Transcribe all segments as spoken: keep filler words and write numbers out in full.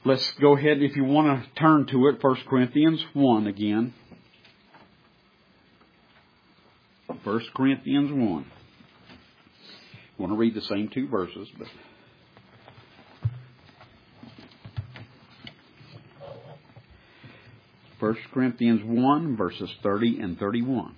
Let's go ahead, if you want to turn to it, First Corinthians one again. First Corinthians one. I want to read the same two verses, but First Corinthians one, verses thirty and thirty-one.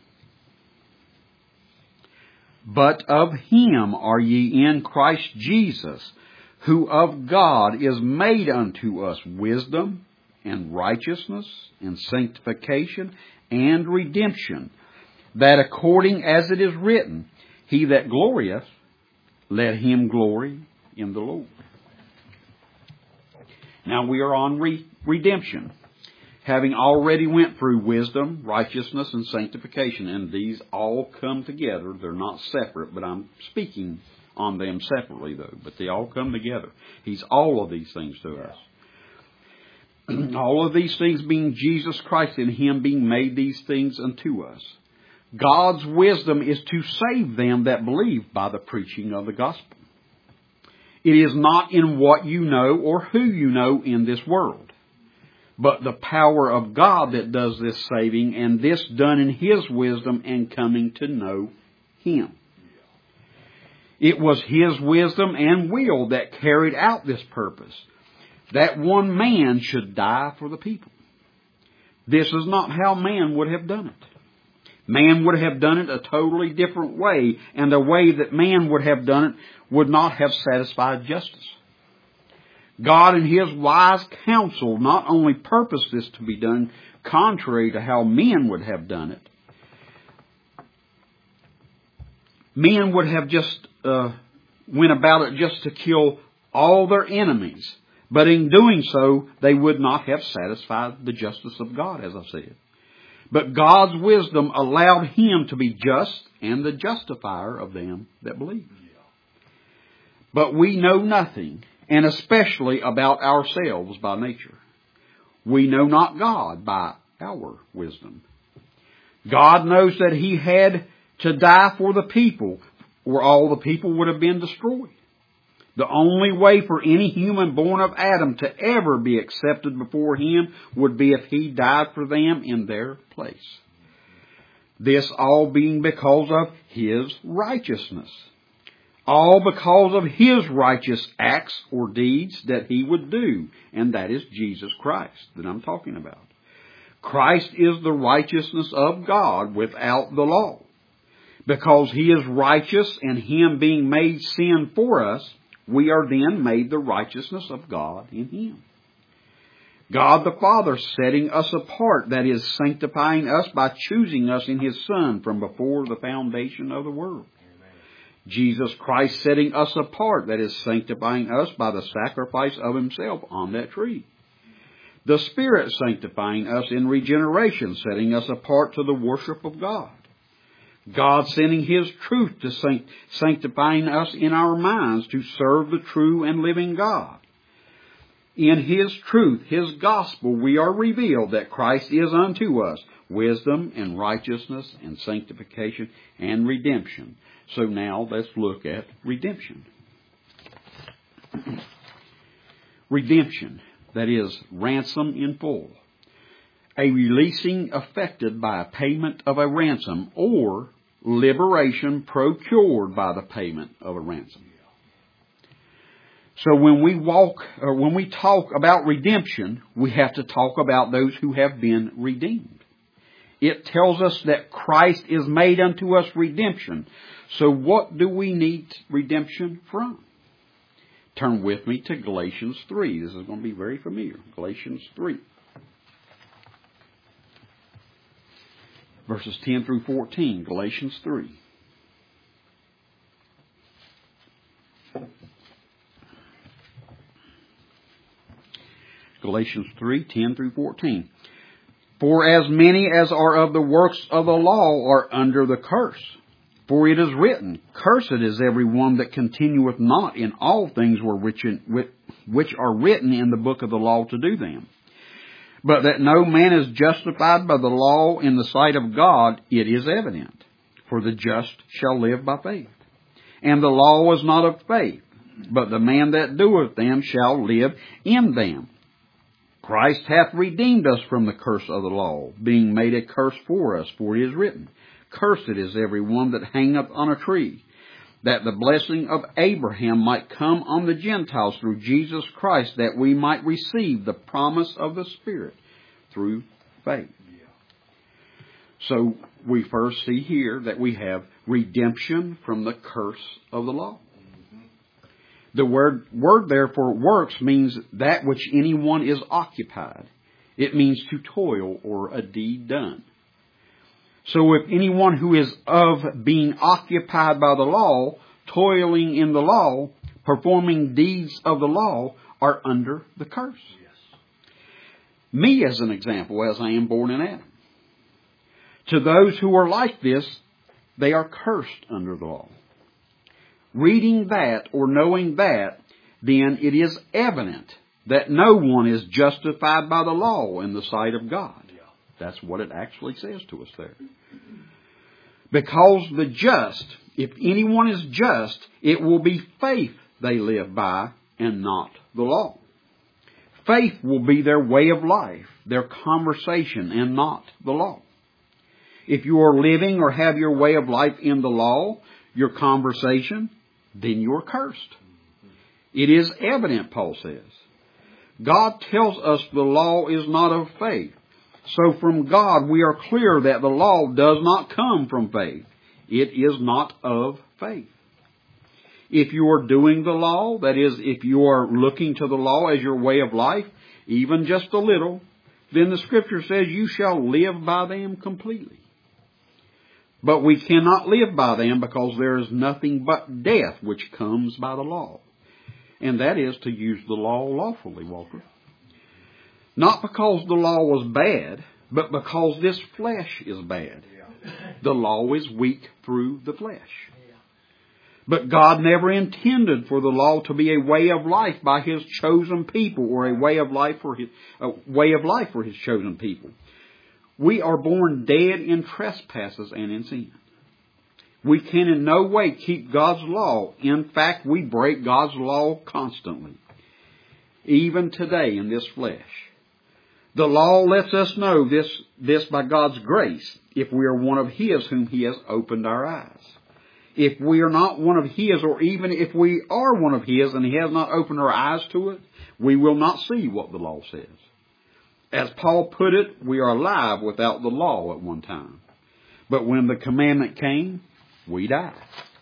But of him are ye in Christ Jesus, who of God is made unto us wisdom and righteousness and sanctification and redemption, that according as it is written, he that glorieth, let him glory in the Lord. Now we are on re- redemption, having already went through wisdom, righteousness, and sanctification, and these all come together. They're not separate, but I'm speaking on them separately, though. But they all come together. He's all of these things to us. All of these things being Jesus Christ, and Him being made these things unto us. God's wisdom is to save them that believe by the preaching of the gospel. It is not in what you know or who you know in this world, but the power of God that does this saving, and this done in His wisdom and coming to know Him. It was His wisdom and will that carried out this purpose, that one man should die for the people. This is not how man would have done it. Man would have done it a totally different way, and the way that man would have done it would not have satisfied justice. God in His wise counsel not only purposed this to be done contrary to how men would have done it. Men would have just uh, went about it just to kill all their enemies. But in doing so, they would not have satisfied the justice of God, as I said. But God's wisdom allowed Him to be just and the justifier of them that believe. But we know nothing, and especially about ourselves by nature. We know not God by our wisdom. God knows that He had to die for the people, or all the people would have been destroyed. The only way for any human born of Adam to ever be accepted before Him would be if He died for them in their place. This all being because of His righteousness. All because of His righteous acts or deeds that He would do. And that is Jesus Christ that I'm talking about. Christ is the righteousness of God without the law. Because He is righteous and Him being made sin for us, we are then made the righteousness of God in Him. God the Father setting us apart, that is, sanctifying us by choosing us in His Son from before the foundation of the world. Amen. Jesus Christ setting us apart, that is, sanctifying us by the sacrifice of Himself on that tree. The Spirit sanctifying us in regeneration, setting us apart to the worship of God. God sending His truth to sanct- sanctifying us in our minds to serve the true and living God. In His truth, His gospel, we are revealed that Christ is unto us wisdom and righteousness and sanctification and redemption. So now let's look at redemption. Redemption, that is, ransom in full. A releasing effected by a payment of a ransom, or liberation procured by the payment of a ransom. So when we walk, or when we talk about redemption, we have to talk about those who have been redeemed. It tells us that Christ is made unto us redemption. So what do we need redemption from? Turn with me to Galatians three. This is going to be very familiar. Galatians three. Verses ten through fourteen, Galatians three. Galatians three, ten through fourteen. For as many as are of the works of the law are under the curse. For it is written, Cursed is every one that continueth not in all things which are written in the book of the law to do them. But that no man is justified by the law in the sight of God, it is evident. For the just shall live by faith. And the law is not of faith, but the man that doeth them shall live in them. Christ hath redeemed us from the curse of the law, being made a curse for us, for it is written, Cursed is every one that hangeth on a tree, that the blessing of Abraham might come on the Gentiles through Jesus Christ, that we might receive the promise of the Spirit through faith. So we first see here that we have redemption from the curse of the law. The word, word there for works means that which anyone is occupied. It means to toil or a deed done. So if anyone who is of being occupied by the law, toiling in the law, performing deeds of the law, are under the curse. Yes. Me as an example, as I am born in Adam. To those who are like this, they are cursed under the law. Reading that or knowing that, then it is evident that no one is justified by the law in the sight of God. That's what it actually says to us there. Because the just, if anyone is just, it will be faith they live by and not the law. Faith will be their way of life, their conversation, and not the law. If you are living or have your way of life in the law, your conversation, then you are cursed. It is evident, Paul says. God tells us the law is not of faith. So from God we are clear that the law does not come from faith. It is not of faith. If you are doing the law, that is, if you are looking to the law as your way of life, even just a little, then the Scripture says you shall live by them completely. But we cannot live by them because there is nothing but death which comes by the law. And that is to use the law lawfully, Walter. Not because the law was bad, but because this flesh is bad. The law is weak through the flesh. But God never intended for the law to be a way of life by His chosen people, or a way of life for His, a way of life for His chosen people. We are born dead in trespasses and in sin. We can in no way keep God's law. In fact, we break God's law constantly, even today in this flesh. The law lets us know this, this by God's grace, if we are one of His whom He has opened our eyes. If we are not one of His, or even if we are one of His and He has not opened our eyes to it, we will not see what the law says. As Paul put it, we are alive without the law at one time. But when the commandment came, we died.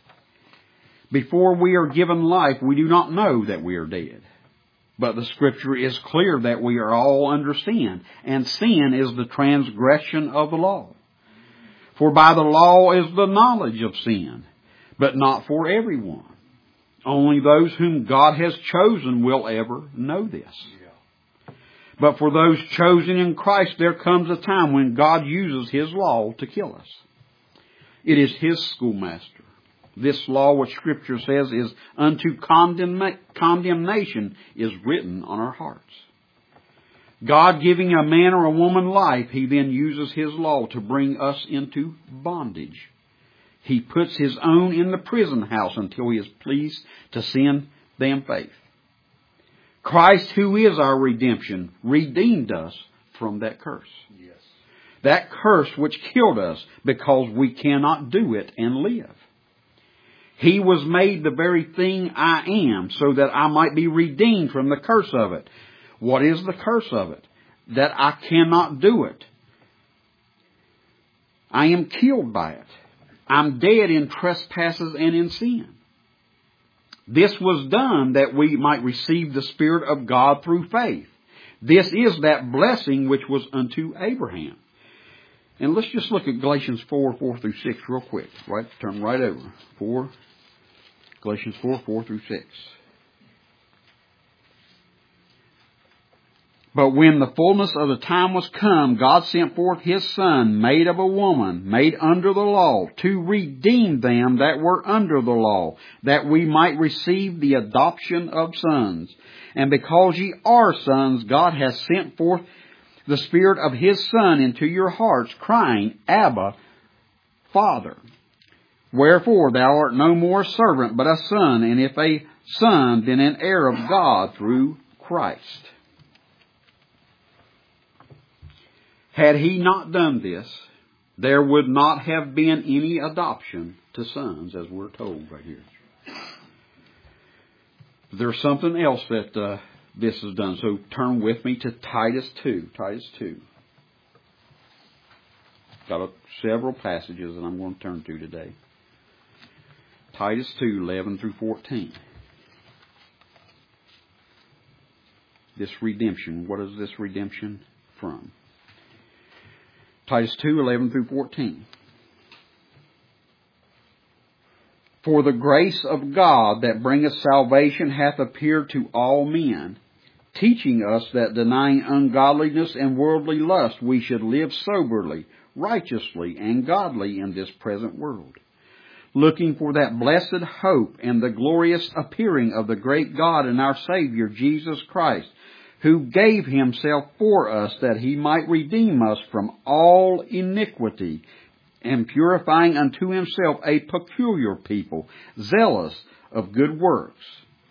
Before we are given life, we do not know that we are dead. But the Scripture is clear that we are all under sin, and sin is the transgression of the law. For by the law is the knowledge of sin, but not for everyone. Only those whom God has chosen will ever know this. But for those chosen in Christ, there comes a time when God uses His law to kill us. It is His schoolmaster. This law, which Scripture says is unto condemna- condemnation, is written on our hearts. God giving a man or a woman life, He then uses His law to bring us into bondage. He puts His own in the prison house until He is pleased to send them faith. Christ, who is our redemption, redeemed us from that curse. Yes. That curse which killed us because we cannot do it and live. He was made the very thing I am so that I might be redeemed from the curse of it. What is the curse of it? That I cannot do it. I am killed by it. I'm dead in trespasses and in sin. This was done that we might receive the Spirit of God through faith. This is that blessing which was unto Abraham. And let's just look at Galatians four, four through six real quick. Right, turn right over. four, Galatians four, four through six. But when the fullness of the time was come, God sent forth His Son, made of a woman, made under the law, to redeem them that were under the law, that we might receive the adoption of sons. And because ye are sons, God hath sent forth the Spirit of His Son into your hearts, crying, Abba, Father. Wherefore thou art no more a servant, but a son, and if a son, then an heir of God through Christ. Had He not done this, there would not have been any adoption to sons, as we're told right here. There's something else that uh, this has done. So turn with me to Titus two. Titus two. Got a, several passages that I'm going to turn to today. Titus two, eleven through fourteen. This redemption. What is this redemption from? Titus two, eleven through fourteen. For the grace of God that bringeth salvation hath appeared to all men, teaching us that denying ungodliness and worldly lust we should live soberly, righteously, and godly in this present world, looking for that blessed hope and the glorious appearing of the great God and our Savior Jesus Christ, who gave Himself for us that He might redeem us from all iniquity, and purifying unto Himself a peculiar people, zealous of good works.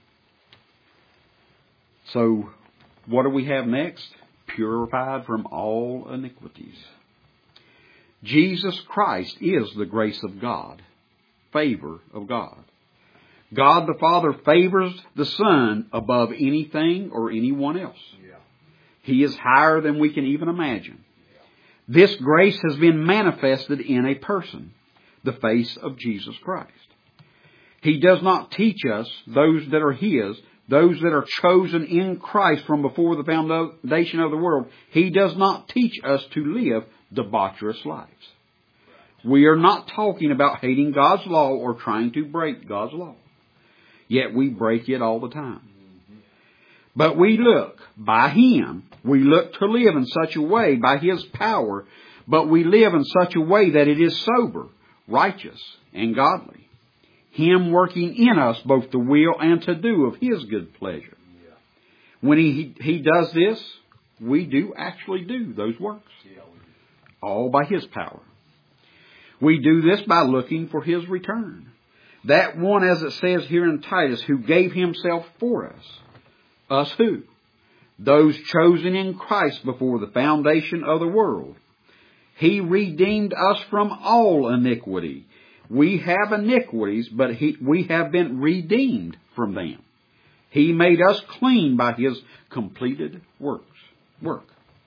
So, what do we have next? Purified from all iniquities. Jesus Christ is the grace of God, favor of God. God the Father favors the Son above anything or anyone else. Yeah. He is higher than we can even imagine. Yeah. This grace has been manifested in a person, the face of Jesus Christ. He does not teach us, those that are His, those that are chosen in Christ from before the foundation of the world, He does not teach us to live debaucherous lives. We are not talking about hating God's law or trying to break God's law. Yet we break it all the time. But we look, by Him, we look to live in such a way, by His power, but we live in such a way that it is sober, righteous, and godly. Him working in us both the will and to do of His good pleasure. When He, he does this, we do actually do those works. All by His power. We do this by looking for His return. That one, as it says here in Titus, who gave Himself for us. Us who? Those chosen in Christ before the foundation of the world. He redeemed us from all iniquity. We have iniquities, but he, we have been redeemed from them. He made us clean by His completed works. Work.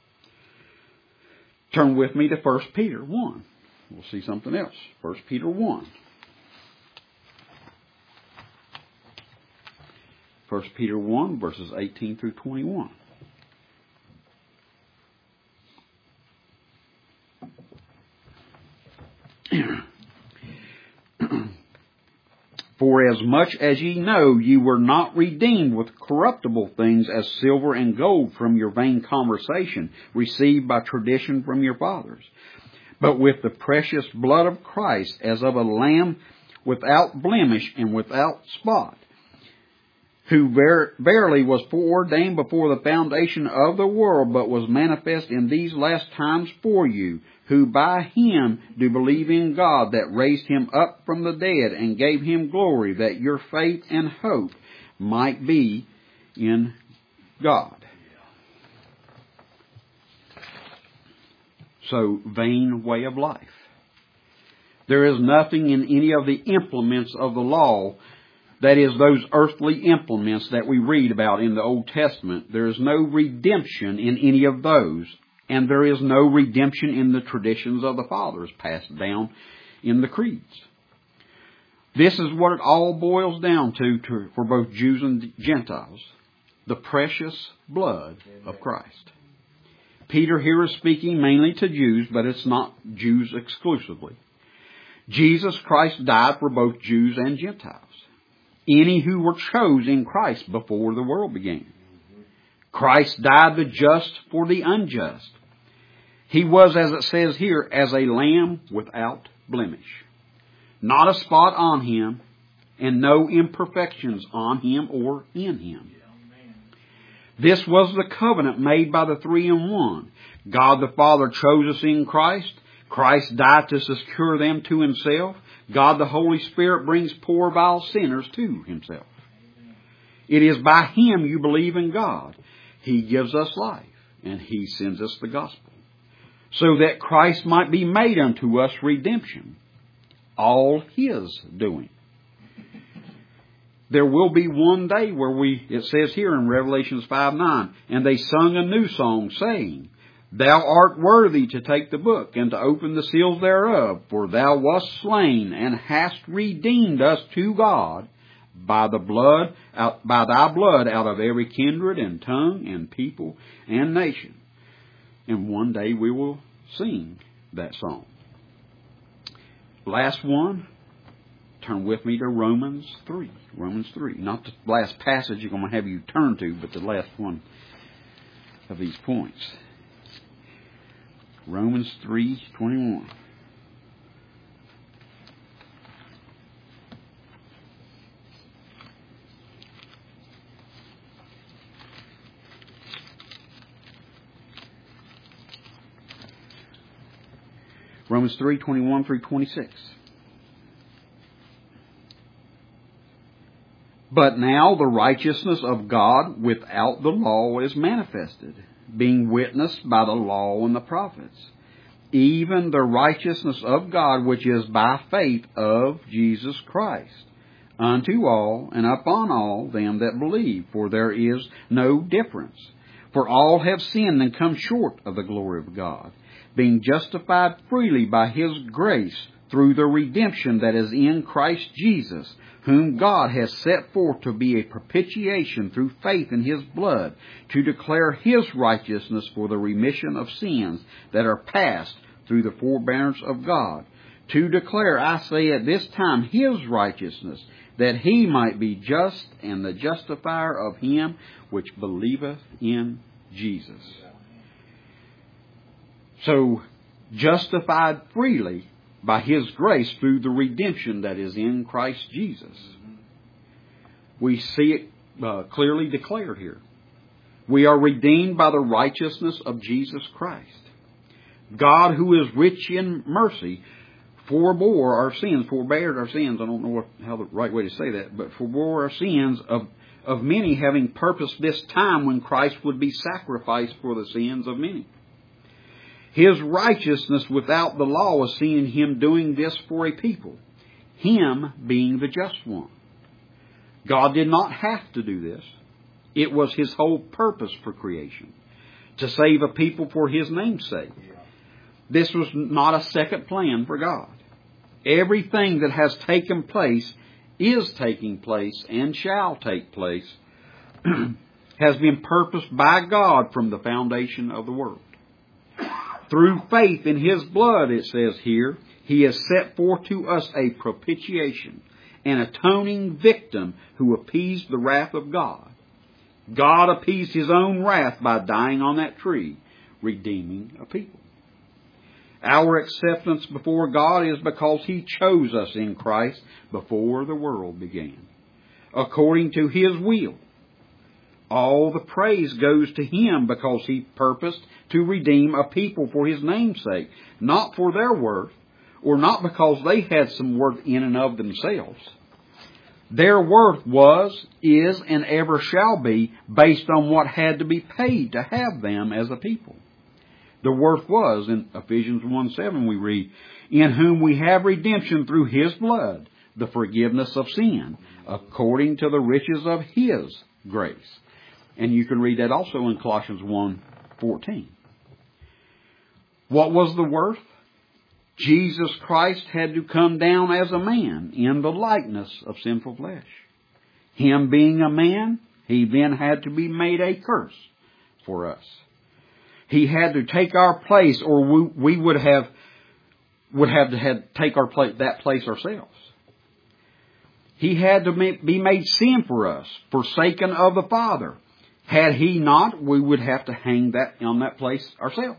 Turn with me to First Peter one. We'll see something else. First Peter one. First Peter one, verses eighteen through twenty-one. For as much as ye know, ye were not redeemed with corruptible things as silver and gold from your vain conversation, received by tradition from your fathers, but with the precious blood of Christ, as of a lamb without blemish and without spot, who ver- verily was foreordained before the foundation of the world, but was manifest in these last times for you, who by Him do believe in God, that raised Him up from the dead, and gave Him glory, that your faith and hope might be in God. So, vain way of life. There is nothing in any of the implements of the law, that is, those earthly implements that we read about in the Old Testament. There is no redemption in any of those. And there is no redemption in the traditions of the fathers passed down in the creeds. This is what it all boils down to, to for both Jews and Gentiles. The precious blood of Christ. Peter here is speaking mainly to Jews, but it's not Jews exclusively. Jesus Christ died for both Jews and Gentiles. Any who were chosen in Christ before the world began. Christ died the just for the unjust. He was, as it says here, as a lamb without blemish. Not a spot on Him, and no imperfections on Him or in Him. This was the covenant made by the three in one. God the Father chose us in Christ. Christ died to secure them to Himself. God the Holy Spirit brings poor, vile sinners to Himself. It is by Him you believe in God. He gives us life, and He sends us the gospel. so that Christ might be made unto us redemption, all His doing. There will be one day where we, it says here in Revelations five nine, and they sung a new song, saying, Thou art worthy to take the book and to open the seals thereof, for thou wast slain and hast redeemed us to God by the blood, out, by thy blood out of every kindred and tongue and people and nation. And one day we will sing that song. Last one, turn with me to Romans three. Romans three. Not the last passage I'm going to have you turn to, but the last one of these points. Romans three twenty-one. Romans three twenty-one through twenty-six. But now the righteousness of God without the law is manifested, being witnessed by the law and the prophets, even the righteousness of God which is by faith of Jesus Christ, unto all and upon all them that believe, for there is no difference. For all have sinned and come short of the glory of God, being justified freely by His grace through the redemption that is in Christ Jesus, whom God has set forth to be a propitiation through faith in His blood, to declare His righteousness for the remission of sins that are past through the forbearance of God, to declare, I say at this time, His righteousness, that He might be just and the justifier of him which believeth in Jesus. So, justified freely by His grace through the redemption that is in Christ Jesus. We see it uh, clearly declared here. We are redeemed by the righteousness of Jesus Christ. God, who is rich in mercy, forbore our sins, forbeared our sins. I don't know what, how the right way to say that, but forbore our sins of, of many, having purposed this time when Christ would be sacrificed for the sins of many. His righteousness without the law was seen in Him doing this for a people, Him being the just one. God did not have to do this. It was His whole purpose for creation, to save a people for His name's sake. This was not a second plan for God. Everything that has taken place, is taking place, and shall take place, has been purposed by God from the foundation of the world. Through faith in His blood, it says here, He has set forth to us a propitiation, an atoning victim who appeased the wrath of God. God appeased His own wrath by dying on that tree, redeeming a people. Our acceptance before God is because He chose us in Christ before the world began, according to His will. All the praise goes to Him because He purposed to redeem a people for His name's sake, not for their worth, or not because they had some worth in and of themselves. Their worth was, is, and ever shall be based on what had to be paid to have them as a people. The worth was, in Ephesians one seven we read, in whom we have redemption through His blood, the forgiveness of sin, according to the riches of His grace. And you can read that also in Colossians one fourteen. What was the worth? Jesus Christ had to come down as a man in the likeness of sinful flesh. Him being a man, He then had to be made a curse for us. He had to take our place, or we, we would have would have to have take our place, that place ourselves. He had to be made sin for us, forsaken of the Father. Had He not, we would have to hang that on that place ourselves.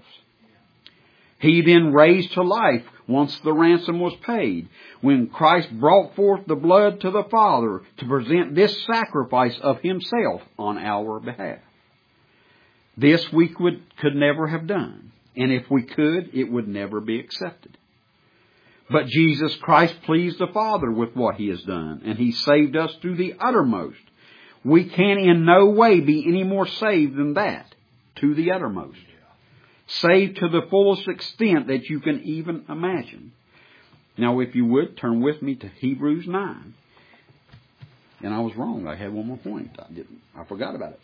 He then raised to life once the ransom was paid, when Christ brought forth the blood to the Father to present this sacrifice of Himself on our behalf. This we could, could never have done, and if we could, it would never be accepted. But Jesus Christ pleased the Father with what He has done, and He saved us to the uttermost. We can in no way be any more saved than that, to the uttermost. saved to the fullest extent that you can even imagine. Now, if you would, turn with me to Hebrews nine. And I was wrong. I had one more point. I didn't. I forgot about it.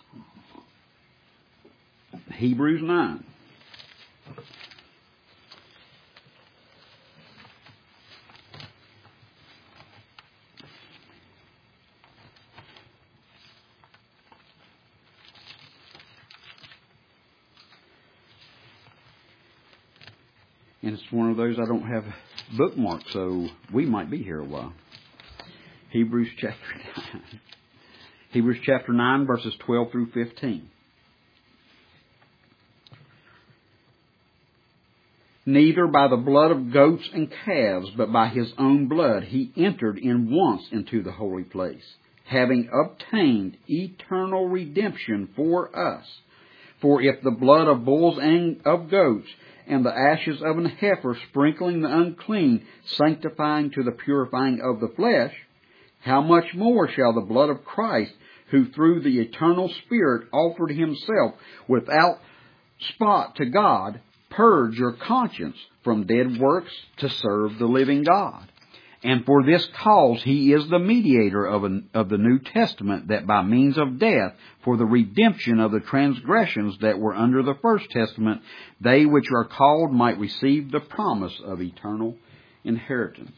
Hebrews nine. And it's one of those I don't have bookmarked, so we might be here a while. Hebrews chapter nine. Hebrews chapter nine, verses twelve through fifteen. Neither by the blood of goats and calves, but by his own blood he entered in once into the holy place, having obtained eternal redemption for us. For if the blood of bulls and of goats, and the ashes of an heifer sprinkling the unclean, sanctifying to the purifying of the flesh, how much more shall the blood of Christ, who through the eternal Spirit offered himself without spot to God, purge your conscience from dead works to serve the living God? And for this cause he is the mediator of, an, of the New Testament, that by means of death, for the redemption of the transgressions that were under the First Testament, they which are called might receive the promise of eternal inheritance.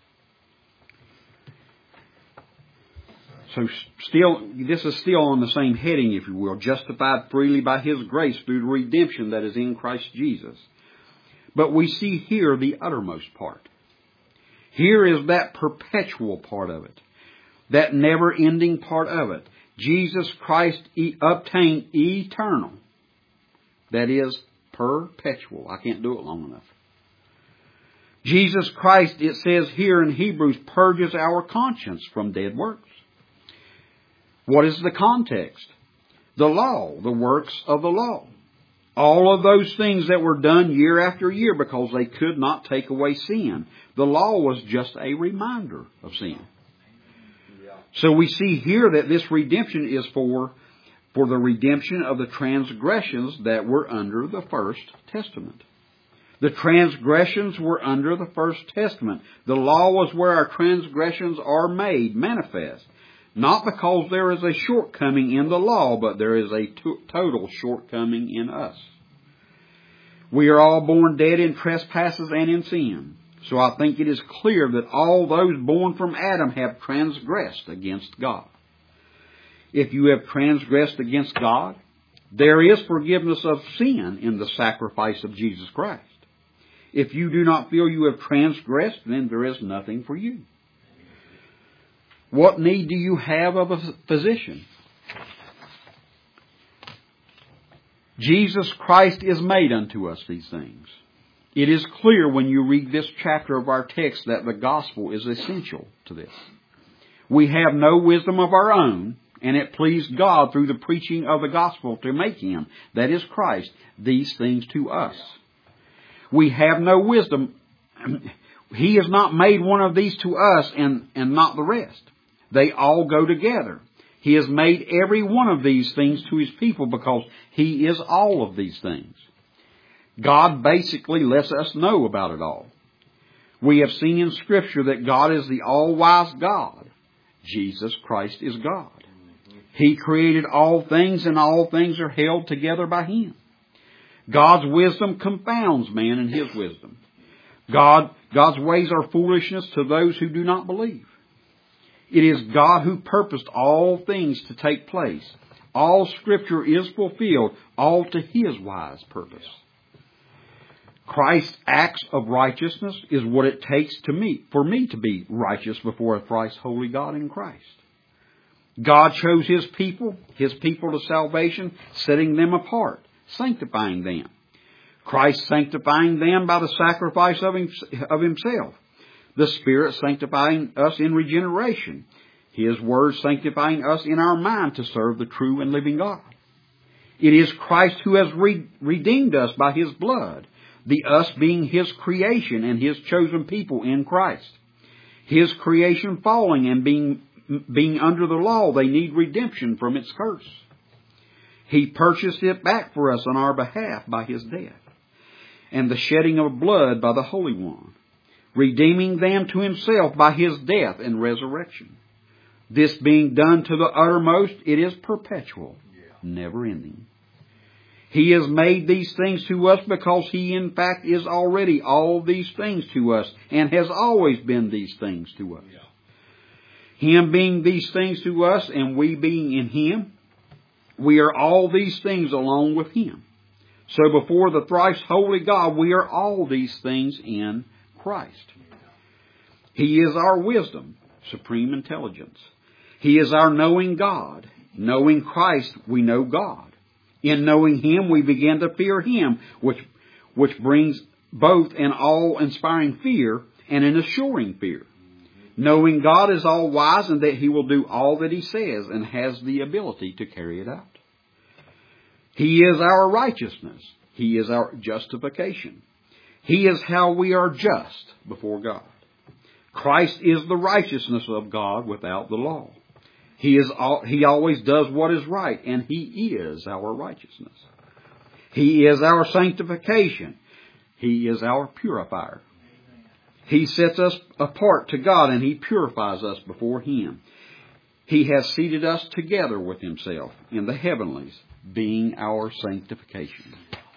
So still, this is still on the same heading, if you will, justified freely by his grace through the redemption that is in Christ Jesus. But we see here the uttermost part. Here is that perpetual part of it, that never-ending part of it. Jesus Christ e- obtained eternal, that is, perpetual. I can't do it long enough. Jesus Christ, it says here in Hebrews, purges our conscience from dead works. What is the context? The law, the works of the law. All of those things that were done year after year because they could not take away sin. The law was just a reminder of sin. So we see here that this redemption is for, for the redemption of the transgressions that were under the First Testament. The transgressions were under the First Testament. The law was where our transgressions are made manifest. Not because there is a shortcoming in the law, but there is a to- total shortcoming in us. We are all born dead in trespasses and in sin. So I think it is clear that all those born from Adam have transgressed against God. If you have transgressed against God, there is forgiveness of sin in the sacrifice of Jesus Christ. If you do not feel you have transgressed, then there is nothing for you. What need do you have of a physician? Jesus Christ is made unto us these things. It is clear when you read this chapter of our text that the gospel is essential to this. We have no wisdom of our own, and it pleased God through the preaching of the gospel to make him, that is Christ, these things to us. We have no wisdom. He has not made one of these to us and, and not the rest. They all go together. He has made every one of these things to his people because he is all of these things. God basically lets us know about it all. We have seen in Scripture that God is the all-wise God. Jesus Christ is God. He created all things, and all things are held together by him. God's wisdom confounds man in his wisdom. God, God's ways are foolishness to those who do not believe. It is God who purposed all things to take place. All Scripture is fulfilled, all to his wise purpose. Christ's acts of righteousness is what it takes to me, for me to be righteous before a thrice holy God in Christ. God chose his people, his people to salvation, setting them apart, sanctifying them. Christ sanctifying them by the sacrifice of himself. The Spirit sanctifying us in regeneration. His Word sanctifying us in our mind to serve the true and living God. It is Christ who has re- redeemed us by his blood, the us being his creation and his chosen people in Christ. His creation falling and being, being under the law, they need redemption from its curse. He purchased it back for us on our behalf by His death, and the shedding of blood by the Holy One, redeeming them to Himself by His death and resurrection. This being done to the uttermost, it is perpetual, never ending. He has made these things to us because He in fact is already all these things to us and has always been these things to us. Him being these things to us and we being in Him, we are all these things along with Him. So before the thrice holy God, we are all these things in Christ. He is our wisdom, supreme intelligence. He is our knowing God. Knowing Christ, we know God. In knowing Him, we begin to fear Him, which, which brings both an awe-inspiring fear and an assuring fear. Knowing God is all wise and that He will do all that He says and has the ability to carry it out. He is our righteousness. He is our justification. He is how we are just before God. Christ is the righteousness of God without the law. He is all, He always does what is right, and He is our righteousness. He is our sanctification. He is our purifier. He sets us apart to God, and He purifies us before Him. He has seated us together with Himself in the heavenlies, being our sanctification.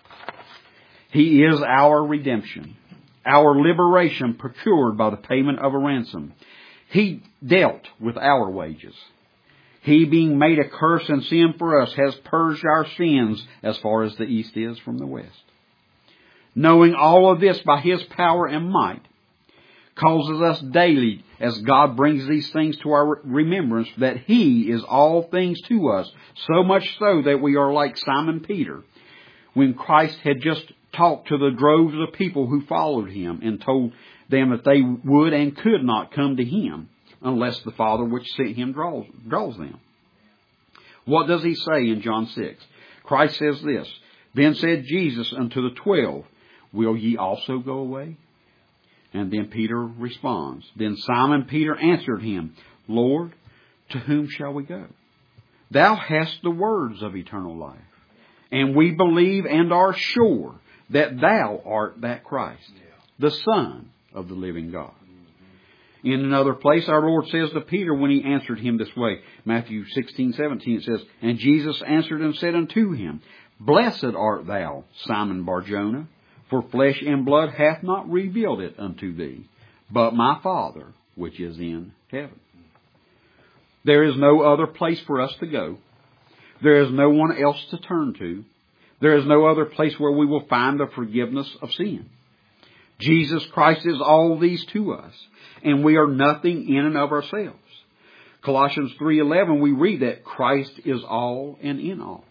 He is our redemption, our liberation procured by the payment of a ransom. He dealt with our wages. He, being made a curse and sin for us, has purged our sins as far as the east is from the west. Knowing all of this by His power and might, causes us daily, as God brings these things to our remembrance, that He is all things to us, so much so that we are like Simon Peter, when Christ had just talked to the droves of people who followed Him and told them that they would and could not come to Him unless the Father which sent Him draws, draws them. What does He say in John six? Christ says this, Then said Jesus unto the twelve, Will ye also go away? And then Peter responds, Then Simon Peter answered Him, Lord, to whom shall we go? Thou hast the words of eternal life, and we believe and are sure that Thou art that Christ, the Son of the living God. In another place, our Lord says to Peter when He answered him this way, Matthew sixteen, seventeen, it says, And Jesus answered and said unto him, Blessed art thou, Simon Bar-Jonah, for flesh and blood hath not revealed it unto thee, but my Father which is in heaven. There is no other place for us to go. There is no one else to turn to. There is no other place where we will find the forgiveness of sin. Jesus Christ is all these to us, and we are nothing in and of ourselves. Colossians three eleven, we read that Christ is all and in all.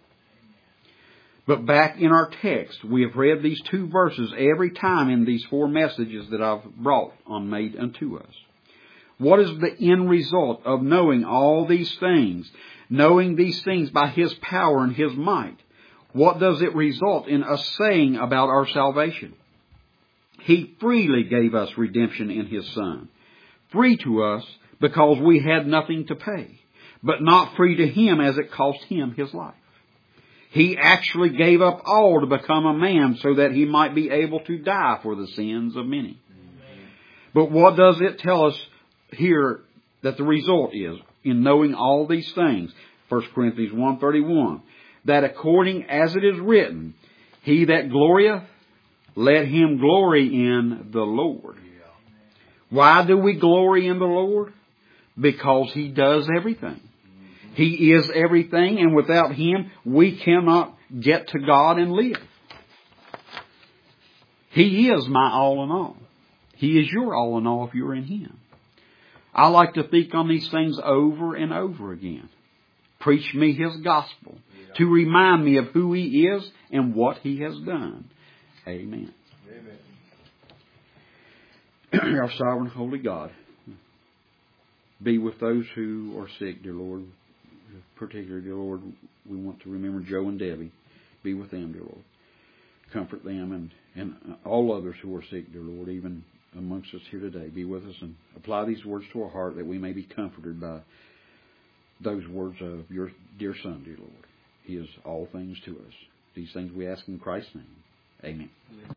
But back in our text, we have read these two verses every time in these four messages that I've brought on Made Unto Us. What is the end result of knowing all these things, knowing these things by His power and His might? What does it result in us saying about our salvation? He freely gave us redemption in His Son. Free to us because we had nothing to pay, but not free to Him as it cost Him His life. He actually gave up all to become a man so that He might be able to die for the sins of many. Amen. But what does it tell us here that the result is in knowing all these things? First Corinthians one thirty-one, that according as it is written, He that glorieth, let him glory in the Lord. Why do we glory in the Lord? Because He does everything. He is everything, and without Him, we cannot get to God and live. He is my all in all. He is your all in all if you're in Him. I like to think on these things over and over again. Preach me His gospel to remind me of who He is and what He has done. Amen. Amen. Our sovereign, holy God, be with those who are sick, dear Lord. Particularly, dear Lord, we want to remember Joe and Debbie. Be with them, dear Lord. Comfort them and, and all others who are sick, dear Lord, even amongst us here today. Be with us and apply these words to our heart that we may be comforted by those words of your dear Son, dear Lord. He is all things to us. These things we ask in Christ's name. Amen. Amen.